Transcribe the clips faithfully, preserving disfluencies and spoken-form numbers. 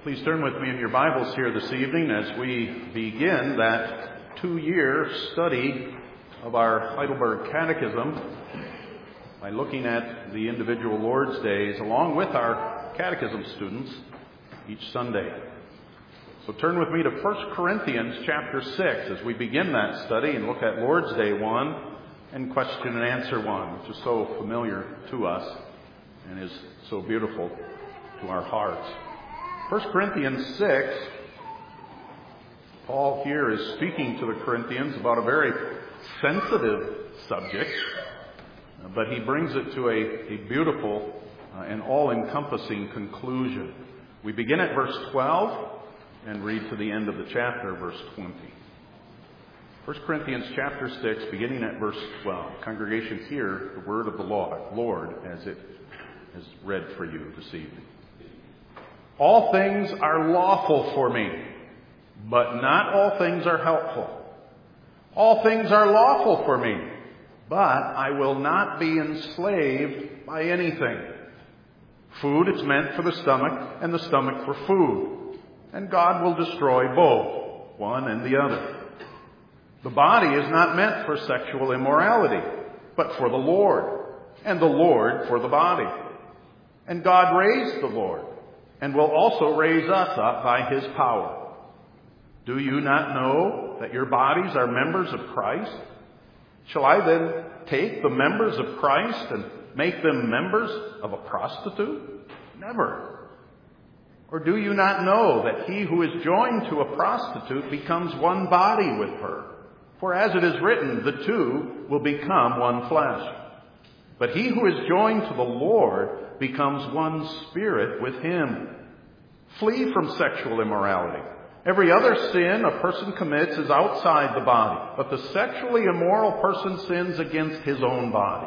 Please turn with me in your Bibles here this evening as we begin that two-year study of our Heidelberg Catechism by looking at the individual Lord's Days along with our Catechism students each Sunday. So turn with me to First Corinthians chapter six as we begin that study and look at Lord's Day one and question and answer one, which is so familiar to us and is so beautiful to our hearts. First Corinthians six, Paul here is speaking to the Corinthians about a very sensitive subject, but he brings it to a, a beautiful uh, and all-encompassing conclusion. We begin at verse twelve and read to the end of the chapter, verse twenty. First Corinthians chapter six, beginning at verse twelve. Congregation, hear the word of the Lord as it is read for you this evening. All things are lawful for me, but not all things are helpful. All things are lawful for me, but I will not be enslaved by anything. Food is meant for the stomach, and the stomach for food. And God will destroy both, one and the other. The body is not meant for sexual immorality, but for the Lord, and the Lord for the body. And God raised the Lord, and will also raise us up by His power. Do you not know that your bodies are members of Christ? Shall I then take the members of Christ and make them members of a prostitute? Never. Or do you not know that he who is joined to a prostitute becomes one body with her? For as it is written, the two will become one flesh. But he who is joined to the Lord becomes one spirit with Him. Flee from sexual immorality. Every other sin a person commits is outside the body, but the sexually immoral person sins against his own body.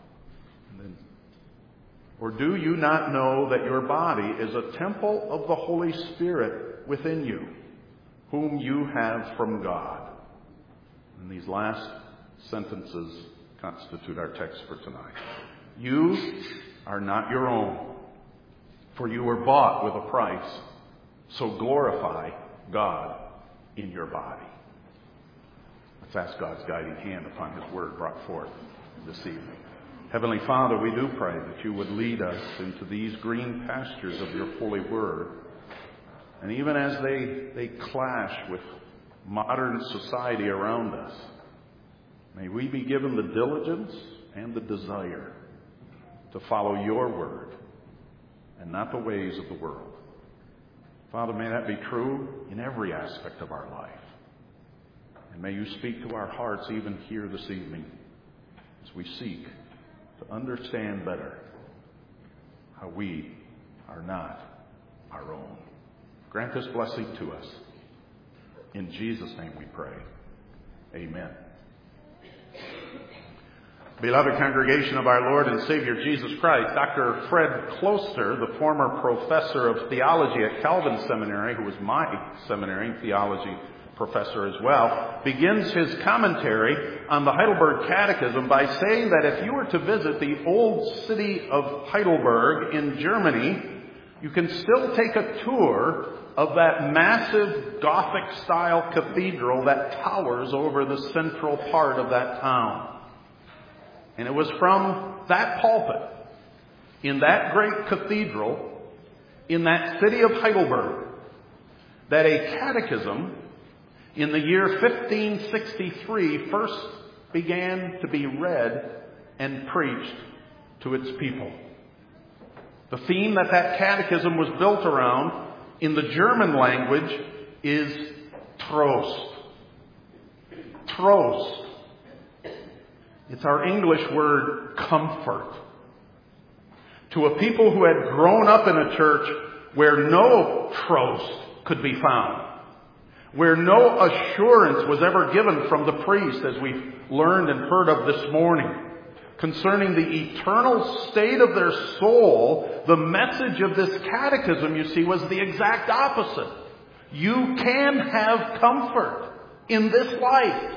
Or do you not know that your body is a temple of the Holy Spirit within you, whom you have from God? And these last sentences constitute our text for tonight. You are not your own, for you were bought with a price. So glorify God in your body. Let's ask God's guiding hand upon His word brought forth this evening. Heavenly Father, we do pray that you would lead us into these green pastures of your holy word. And even as they, they clash with modern society around us, may we be given the diligence and the desire to follow your word and not the ways of the world. Father, may that be true in every aspect of our life. And may you speak to our hearts even here this evening as we seek to understand better how we are not our own. Grant this blessing to us. In Jesus' name we pray. Amen. Beloved congregation of our Lord and Savior Jesus Christ, Doctor Fred Closter, the former professor of theology at Calvin Seminary, who was my seminary theology professor as well, begins his commentary on the Heidelberg Catechism by saying that if you were to visit the old city of Heidelberg in Germany, you can still take a tour of that massive Gothic-style cathedral that towers over the central part of that town. And it was from that pulpit, in that great cathedral, in that city of Heidelberg, that a catechism in the year fifteen sixty-three first began to be read and preached to its people. The theme that that catechism was built around in the German language is Trost. Trost. It's our English word comfort. To a people who had grown up in a church where no trost could be found, where no assurance was ever given from the priest, as we've learned and heard of this morning, concerning the eternal state of their soul, the message of this catechism, you see, was the exact opposite. You can have comfort in this life.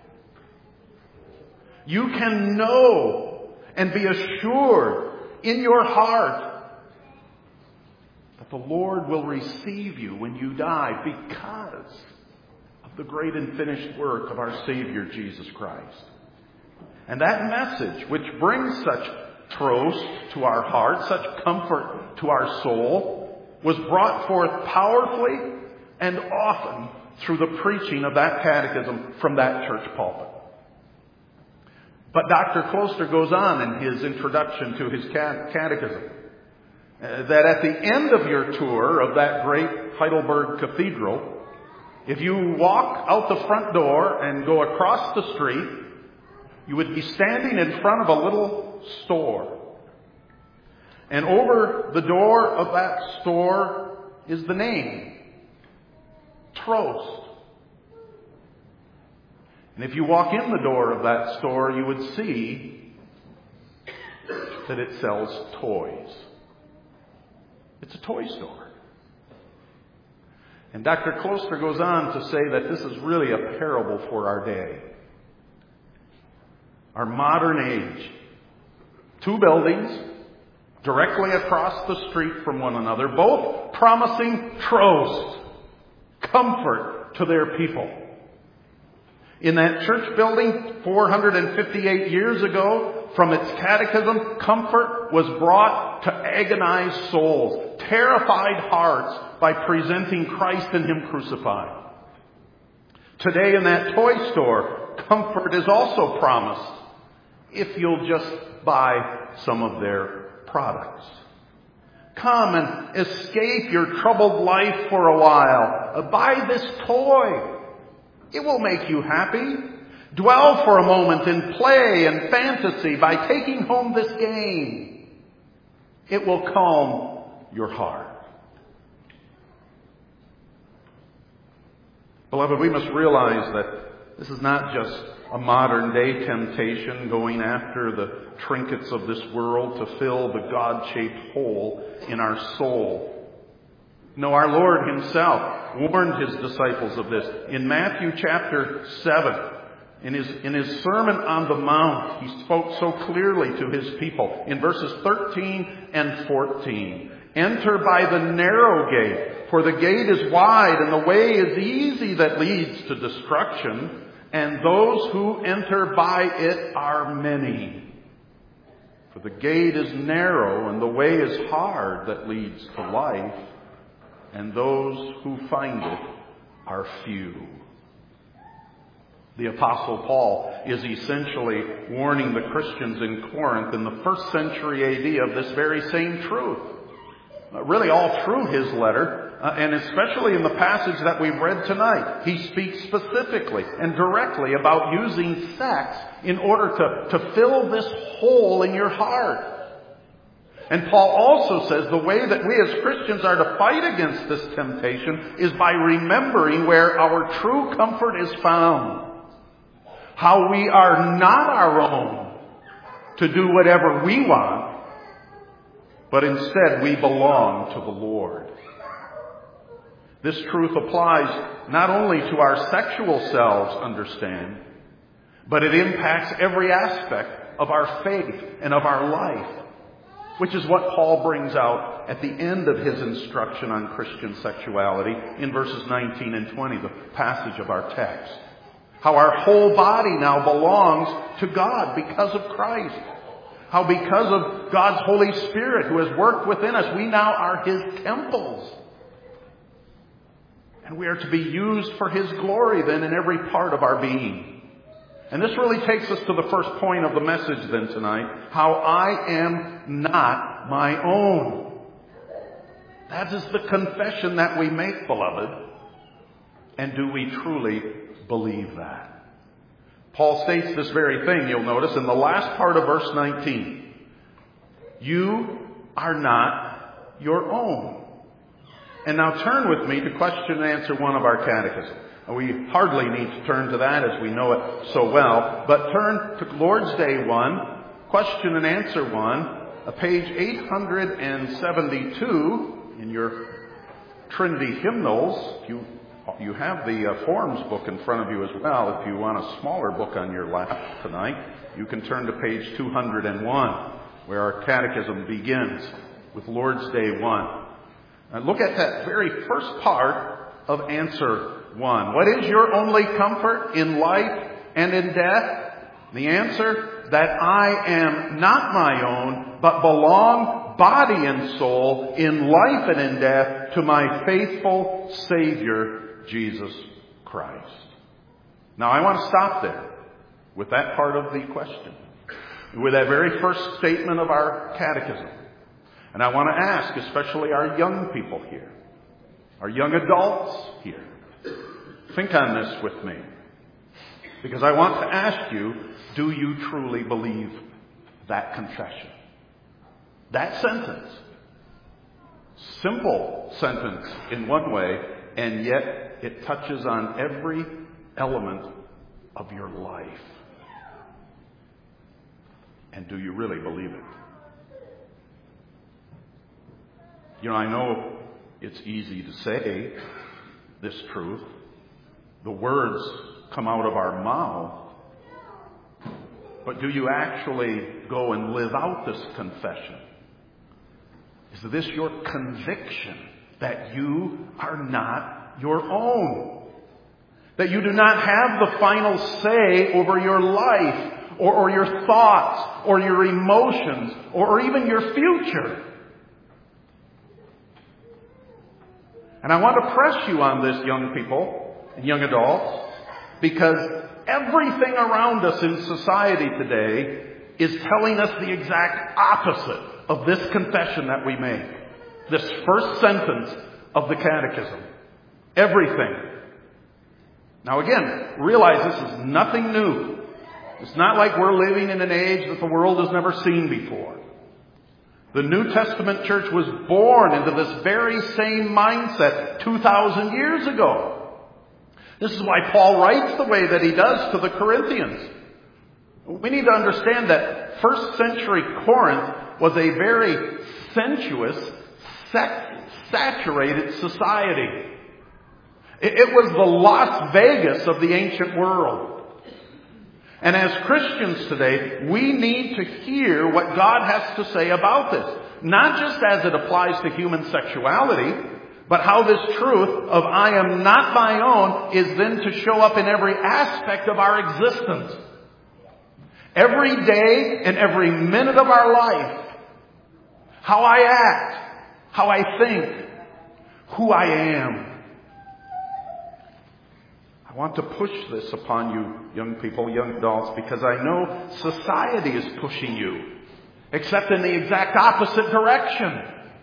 You can know and be assured in your heart that the Lord will receive you when you die because of the great and finished work of our Savior, Jesus Christ. And that message, which brings such trost to our heart, such comfort to our soul, was brought forth powerfully and often through the preaching of that catechism from that church pulpit. But Doctor Kloster goes on in his introduction to his catechism uh, that at the end of your tour of that great Heidelberg Cathedral, if you walk out the front door and go across the street, you would be standing in front of a little store. And over the door of that store is the name, Trost. And if you walk in the door of that store, you would see that it sells toys. It's a toy store. And Doctor Kloster goes on to say that this is really a parable for our day. Our modern age. Two buildings directly across the street from one another, both promising trost, comfort to their people. In that church building four hundred fifty-eight years ago, from its catechism, comfort was brought to agonized souls, terrified hearts by presenting Christ and Him crucified. Today in that toy store, comfort is also promised if you'll just buy some of their products. Come and escape your troubled life for a while. Buy this toy. It will make you happy. Dwell for a moment in play and fantasy by taking home this game. It will calm your heart. Beloved, we must realize that this is not just a modern day temptation going after the trinkets of this world to fill the God-shaped hole in our soul. No, our Lord Himself warned His disciples of this. In Matthew chapter seven, in his, in his Sermon on the Mount, He spoke so clearly to His people. In verses thirteen and fourteen, enter by the narrow gate, for the gate is wide and the way is easy that leads to destruction, and those who enter by it are many. For the gate is narrow and the way is hard that leads to life, and those who find it are few. The Apostle Paul is essentially warning the Christians in Corinth in the first century A D of this very same truth. Uh, really all through his letter, uh, and especially in the passage that we've read tonight, he speaks specifically and directly about using sex in order to, to fill this hole in your heart. And Paul also says the way that we as Christians are to fight against this temptation is by remembering where our true comfort is found. How we are not our own to do whatever we want, but instead we belong to the Lord. This truth applies not only to our sexual selves, understand, but it impacts every aspect of our faith and of our life. Which is what Paul brings out at the end of his instruction on Christian sexuality in verses nineteen and twenty, the passage of our text. How our whole body now belongs to God because of Christ. How because of God's Holy Spirit who has worked within us, we now are His temples. And we are to be used for His glory then in every part of our being. And this really takes us to the first point of the message then tonight. How I am not my own. That is the confession that we make, beloved. And do we truly believe that? Paul states this very thing, you'll notice, in the last part of verse nineteen. You are not your own. And now turn with me to question and answer one of our catechism. We hardly need to turn to that as we know it so well. But turn to Lord's Day one, question and answer one, page eight hundred seventy-two in your Trinity hymnals. You, you have the uh, forms book in front of you as well. If you want a smaller book on your lap tonight, you can turn to page two hundred one, where our catechism begins with Lord's Day one. And look at that very first part of answer one. What is your only comfort in life and in death? The answer, that I am not my own, but belong body and soul in life and in death to my faithful Savior, Jesus Christ. Now I want to stop there with that part of the question, with that very first statement of our catechism. And I want to ask, especially our young people here, our young adults here, think on this with me. Because I want to ask you, do you truly believe that confession? That sentence. Simple sentence in one way, and yet it touches on every element of your life. And do you really believe it? You know, I know it's easy to say this truth. The words come out of our mouth. But do you actually go and live out this confession? Is this your conviction that you are not your own? That you do not have the final say over your life, or, or your thoughts, or your emotions, or, or even your future? And I want to press you on this, young people and young adults, because everything around us in society today is telling us the exact opposite of this confession that we make. This first sentence of the Catechism. Everything. Now again, realize this is nothing new. It's not like we're living in an age that the world has never seen before. The New Testament church was born into this very same mindset two thousand years ago. This is why Paul writes the way that he does to the Corinthians. We need to understand that first century Corinth was a very sensuous, sex-saturated society. It was the Las Vegas of the ancient world. And as Christians today, we need to hear what God has to say about this. Not just as it applies to human sexuality, but how this truth of I am not my own is then to show up in every aspect of our existence. Every day and every minute of our life. How I act, how I think, who I am. I want to push this upon you, young people, young adults, because I know society is pushing you, except in the exact opposite direction.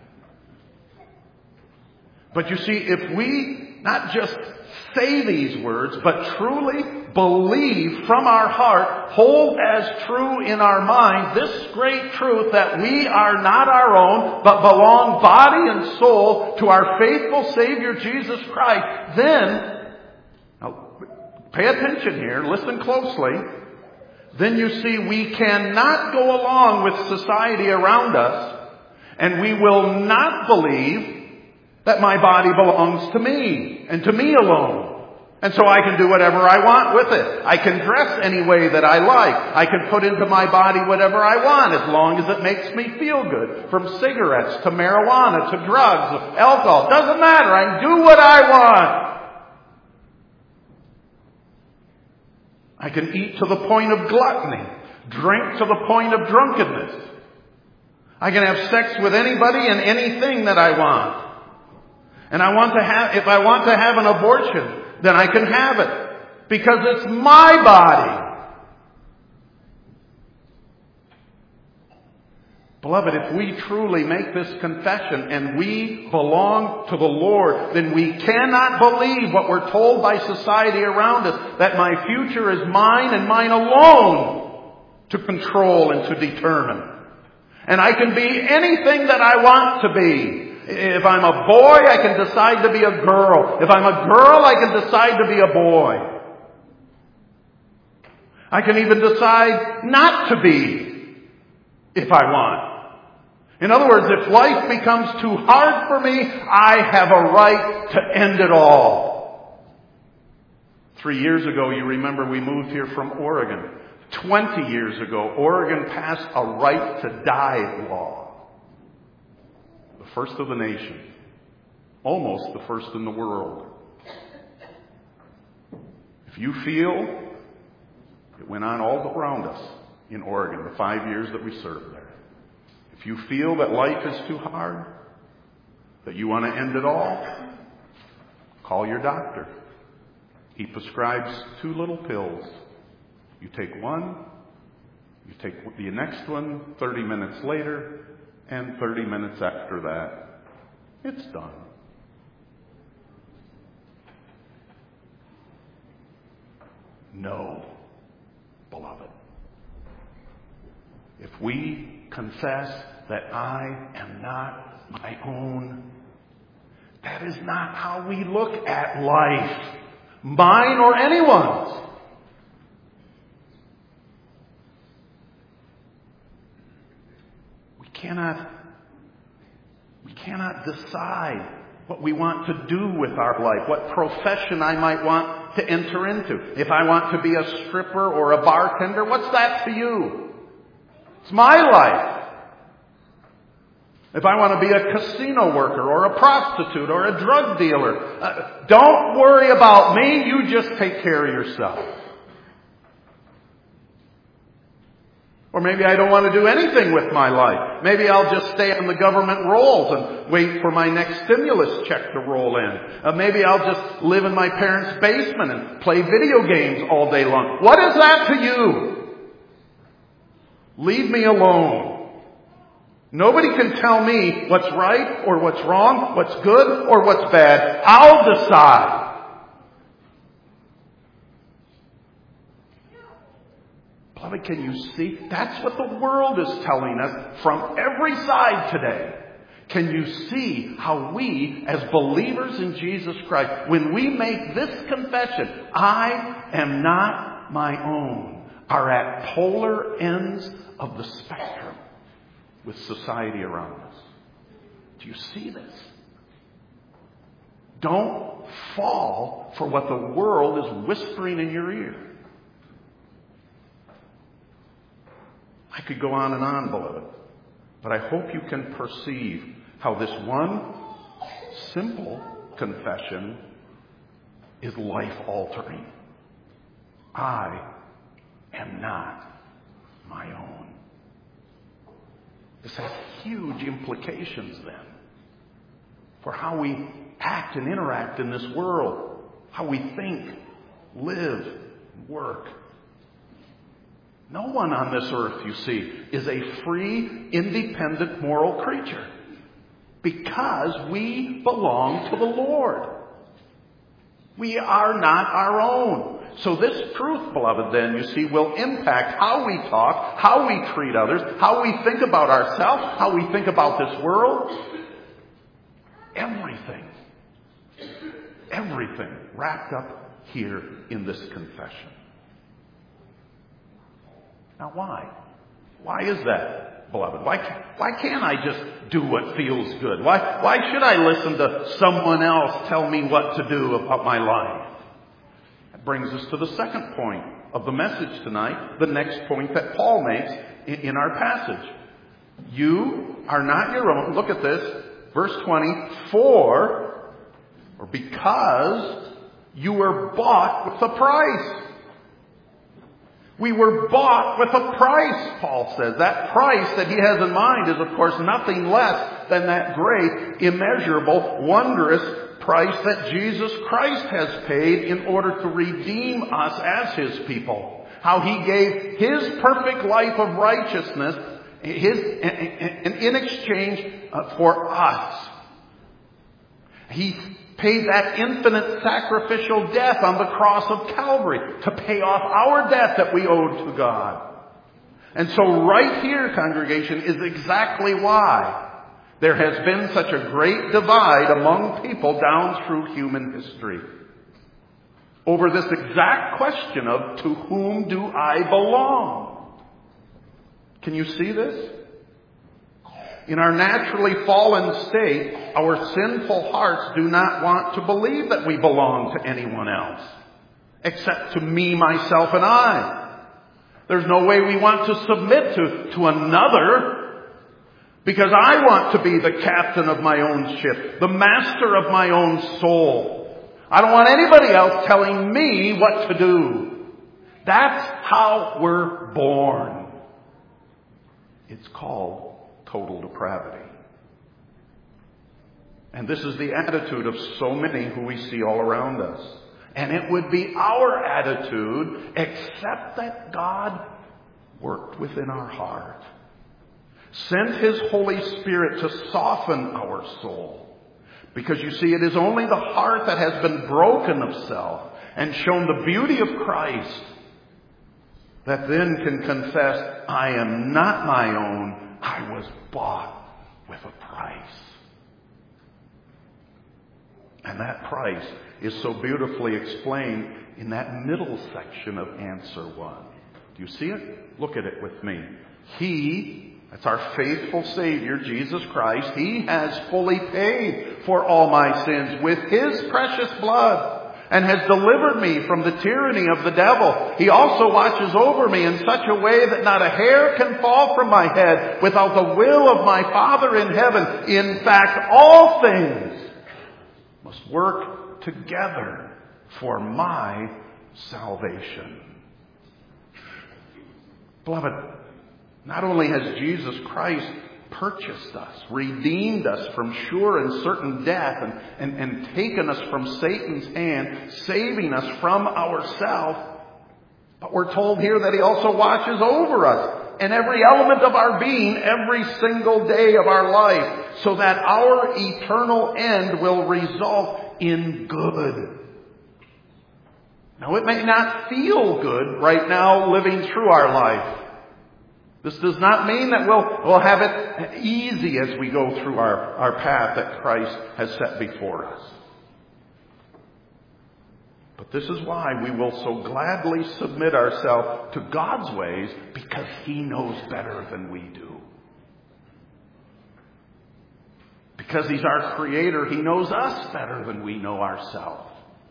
But you see, if we not just say these words, but truly believe from our heart, hold as true in our mind this great truth that we are not our own, but belong body and soul to our faithful Savior Jesus Christ, then, now, pay attention here, listen closely, then you see we cannot go along with society around us, and we will not believe that my body belongs to me, and to me alone. And so I can do whatever I want with it. I can dress any way that I like. I can put into my body whatever I want as long as it makes me feel good. From cigarettes to marijuana to drugs, alcohol. Doesn't matter. I can do what I want. I can eat to the point of gluttony. Drink to the point of drunkenness. I can have sex with anybody and anything that I want. And I want to have, if I want to have an abortion, then I can have it. Because it's my body. Beloved, if we truly make this confession and we belong to the Lord, then we cannot believe what we're told by society around us, that my future is mine and mine alone to control and to determine. And I can be anything that I want to be. If I'm a boy, I can decide to be a girl. If I'm a girl, I can decide to be a boy. I can even decide not to be if I want. In other words, if life becomes too hard for me, I have a right to end it all. Three years ago, you remember we moved here from Oregon. Twenty years ago, Oregon passed a right to die law. First of the nation. almost the first in the world. If you feel, it went on all around us in Oregon, the five years that we served there. If you feel that life is too hard, that you want to end it all, call your doctor. He prescribes two little pills. You take one, you take the next one thirty minutes later, and thirty minutes after that, it's done. No, beloved. If we confess that I am not my own, that is not how we look at life, mine or anyone's. We cannot, we cannot decide what we want to do with our life, what profession I might want to enter into. If I want to be a stripper or a bartender, what's that to you? It's my life. If I want to be a casino worker or a prostitute or a drug dealer, uh, don't worry about me. You just take care of yourself. Or maybe I don't want to do anything with my life. Maybe I'll just stay on the government rolls and wait for my next stimulus check to roll in. Uh, maybe I'll just live in my parents' basement and play video games all day long. What is that to you? Leave me alone. Nobody can tell me what's right or what's wrong, what's good or what's bad. I'll decide. Beloved, can you see? That's what the world is telling us from every side today. Can you see how we, as believers in Jesus Christ, when we make this confession, I am not my own, are at polar ends of the spectrum with society around us? Do you see this? Don't fall for what the world is whispering in your ear. I could go on and on, beloved, but I hope you can perceive how this one simple confession is life-altering. I am not my own. This has huge implications then for how we act and interact in this world, how we think, live, work. No one on this earth, you see, is a free, independent, moral creature because we belong to the Lord. We are not our own. So this truth, beloved, then, you see, will impact how we talk, how we treat others, how we think about ourselves, how we think about this world. Everything. Everything wrapped up here in this confession. Now, why? Why is that, beloved? Why, why can't I just do what feels good? Why, why should I listen to someone else tell me what to do about my life? That brings us to the second point of the message tonight, the next point that Paul makes in, in our passage. You are not your own. Look at this, verse twenty. For, or because, you were bought with a price. We were bought with a price, Paul says. That price that he has in mind is, of course, nothing less than that great, immeasurable, wondrous price that Jesus Christ has paid in order to redeem us as his people. How he gave his perfect life of righteousness his, and in exchange for us. He paid that infinite sacrificial death on the cross of Calvary to pay off our debt that we owed to God. And so right here, congregation, is exactly why there has been such a great divide among people down through human history over this exact question of, to whom do I belong? Can you see this? In our naturally fallen state, our sinful hearts do not want to believe that we belong to anyone else, except to me, myself, and I. There's no way we want to submit to, to another. Because I want to be the captain of my own ship, the master of my own soul. I don't want anybody else telling me what to do. That's how we're born. It's called total depravity. And this is the attitude of so many who we see all around us. And it would be our attitude, except that God worked within our heart, sent His Holy Spirit to soften our soul. Because you see, it is only the heart that has been broken of self and shown the beauty of Christ that then can confess, I am not my own, I was bought with a price. And that price is so beautifully explained in that middle section of answer one. Do you see it? Look at it with me. He, that's our faithful Savior, Jesus Christ, He has fully paid for all my sins with His precious blood and has delivered me from the tyranny of the devil. He also watches over me in such a way that not a hair can fall from my head without the will of my Father in heaven. In fact, all things must work together for my salvation. Beloved, not only has Jesus Christ purchased us, redeemed us from sure and certain death, and, and, and taken us from Satan's hand, saving us from ourselves, but we're told here that He also watches over us and every element of our being every single day of our life, so that our eternal end will result in good. Now, it may not feel good right now living through our life. This does not mean that we'll, we'll have it easy as we go through our, our path that Christ has set before us. But this is why we will so gladly submit ourselves to God's ways, because He knows better than we do. Because He's our Creator, He knows us better than we know ourselves.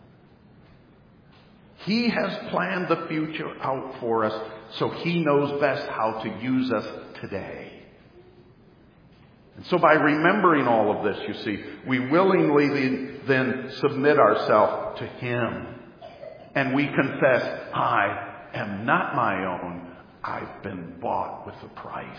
He has planned the future out for us, so He knows best how to use us today. And so by remembering all of this, you see, we willingly then submit ourselves to Him. And we confess, I am not my own. I've been bought with a price.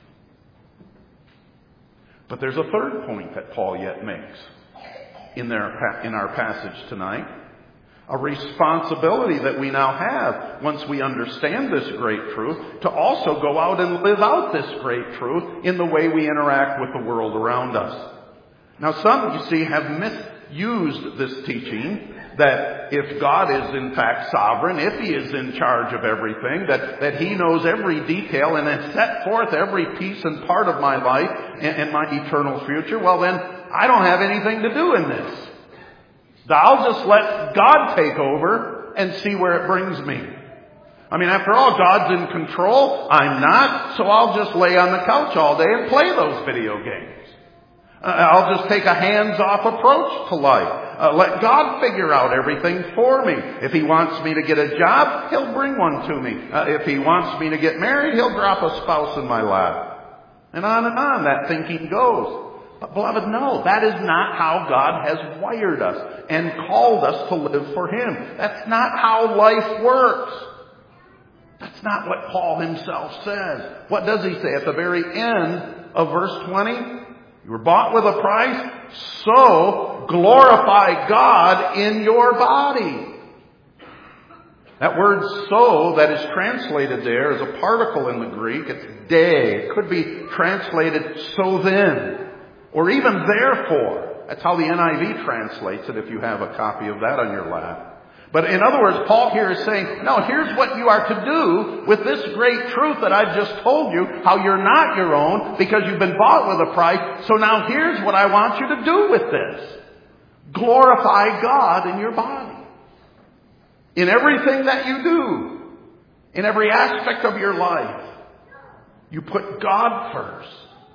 But there's a third point that Paul yet makes in, their, in our passage tonight. A responsibility that we now have, once we understand this great truth, to also go out and live out this great truth in the way we interact with the world around us. Now, some, you see, have misused this teaching that if God is in fact sovereign, if He is in charge of everything, that, that He knows every detail and has set forth every piece and part of my life and, and my eternal future, well then, I don't have anything to do in this. I'll just let God take over and see where it brings me. I mean, after all, God's in control. I'm not, so I'll just lay on the couch all day and play those video games. Uh, I'll just take a hands-off approach to life. Uh, let God figure out everything for me. If He wants me to get a job, He'll bring one to me. Uh, if He wants me to get married, He'll drop a spouse in my lap. And on and on that thinking goes. But beloved, no, that is not how God has wired us and called us to live for Him. That's not how life works. That's not what Paul himself says. What does he say at the very end of verse twenty? You were bought with a price, so glorify God in your body. That word so that is translated there is a particle in the Greek. It's de. It could be translated so then. Or even therefore. That's how the N I V translates it, if you have a copy of that on your lap. But in other words, Paul here is saying, no, here's what you are to do with this great truth that I've just told you, how you're not your own because you've been bought with a price. So now here's what I want you to do with this. Glorify God in your body. In everything that you do. In every aspect of your life. You put God first.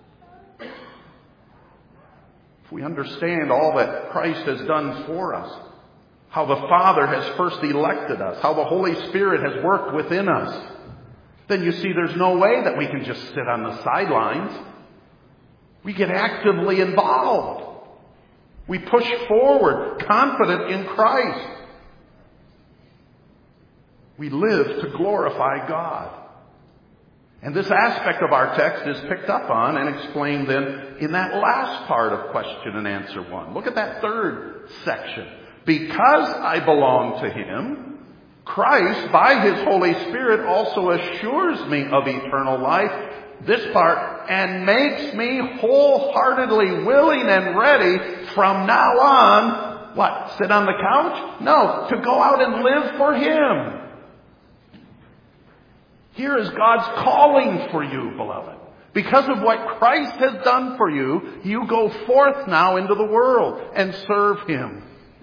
If we understand all that Christ has done for us, how the Father has first elected us, how the Holy Spirit has worked within us, then you see there's no way that we can just sit on the sidelines. We get actively involved. We push forward, confident in Christ. We live to glorify God. And this aspect of our text is picked up on and explained then in that last part of question and answer one. Look at that third section. Because I belong to Him, Christ, by His Holy Spirit, also assures me of eternal life. This part, and makes me wholeheartedly willing and ready from now on, what, sit on the couch? No, to go out and live for Him. Here is God's calling for you, beloved. Because of what Christ has done for you, you go forth now into the world and serve Him.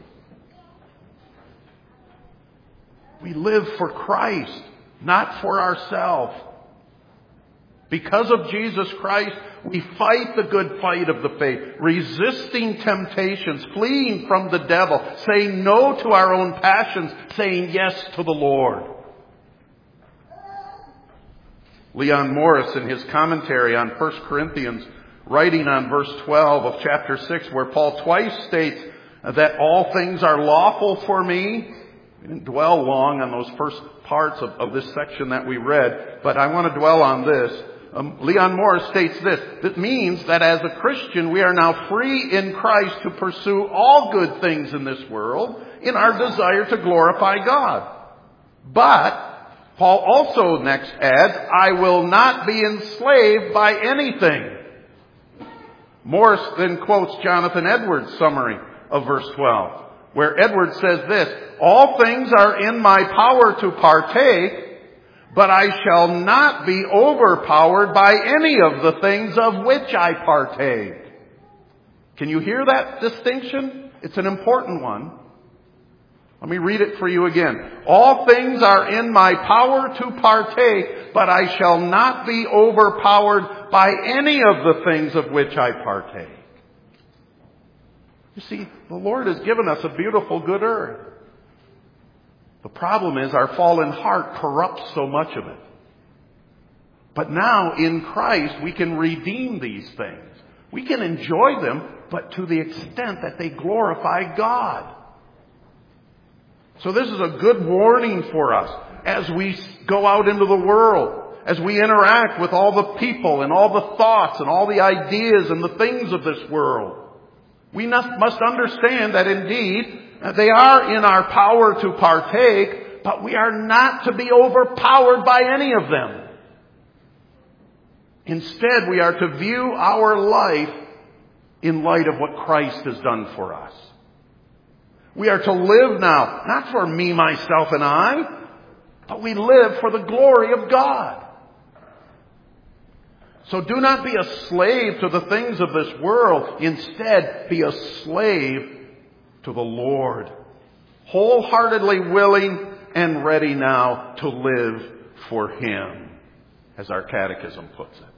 We live for Christ, not for ourselves. Because of Jesus Christ, we fight the good fight of the faith, resisting temptations, fleeing from the devil, saying no to our own passions, saying yes to the Lord. Leon Morris, in his commentary on First Corinthians, writing on verse twelve of chapter six, where Paul twice states that all things are lawful for me. We didn't dwell long on those first parts of, of this section that we read, but I want to dwell on this. Um, Leon Morris states this. This means that as a Christian, we are now free in Christ to pursue all good things in this world in our desire to glorify God. But Paul also next adds, I will not be enslaved by anything. Morris then quotes Jonathan Edwards' summary of verse twelve, where Edwards says this, all things are in my power to partake, but I shall not be overpowered by any of the things of which I partake. Can you hear that distinction? It's an important one. Let me read it for you again. All things are in my power to partake, but I shall not be overpowered by any of the things of which I partake. You see, the Lord has given us a beautiful good earth. The problem is our fallen heart corrupts so much of it. But now in Christ we can redeem these things. We can enjoy them, but to the extent that they glorify God. So this is a good warning for us as we go out into the world, as we interact with all the people and all the thoughts and all the ideas and the things of this world. We must understand that indeed they are in our power to partake, but we are not to be overpowered by any of them. Instead, we are to view our life in light of what Christ has done for us. We are to live now, not for me, myself, and I, but we live for the glory of God. So do not be a slave to the things of this world. Instead, be a slave to the Lord, wholeheartedly willing and ready now to live for Him, as our catechism puts it.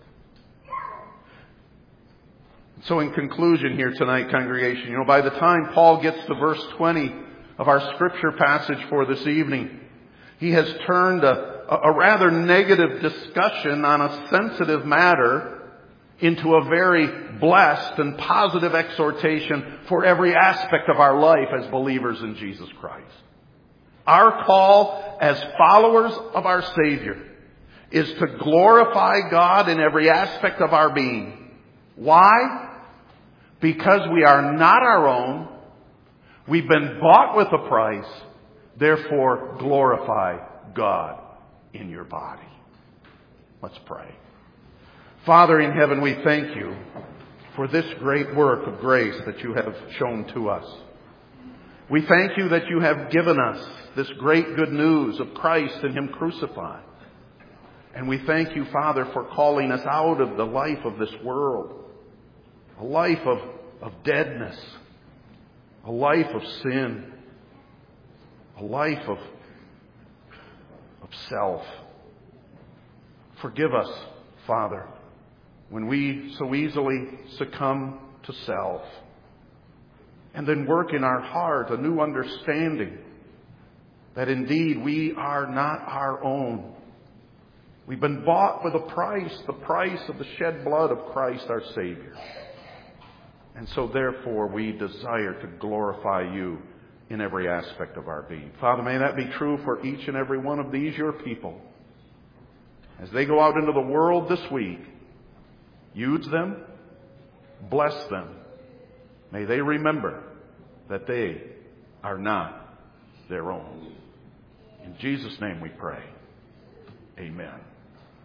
So in conclusion here tonight, congregation, you know, by the time Paul gets to verse twenty of our scripture passage for this evening, he has turned a, a rather negative discussion on a sensitive matter into a very blessed and positive exhortation for every aspect of our life as believers in Jesus Christ. Our call as followers of our Savior is to glorify God in every aspect of our being. Why? Because we are not our own. We've been bought with a price. Therefore, glorify God in your body. Let's pray. Father in heaven, we thank you for this great work of grace that you have shown to us. We thank you that you have given us this great good news of Christ and Him crucified. And we thank you, Father, for calling us out of the life of this world, a life of, of deadness, a life of sin, a life of, of self. Forgive us, Father, when we so easily succumb to self. And then work in our heart a new understanding that indeed we are not our own. We've been bought with a price, the price of the shed blood of Christ our Savior. And so therefore we desire to glorify you in every aspect of our being. Father, may that be true for each and every one of these, your people. As they go out into the world this week, use them, bless them. May they remember that they are not their own. In Jesus' name we pray. Amen.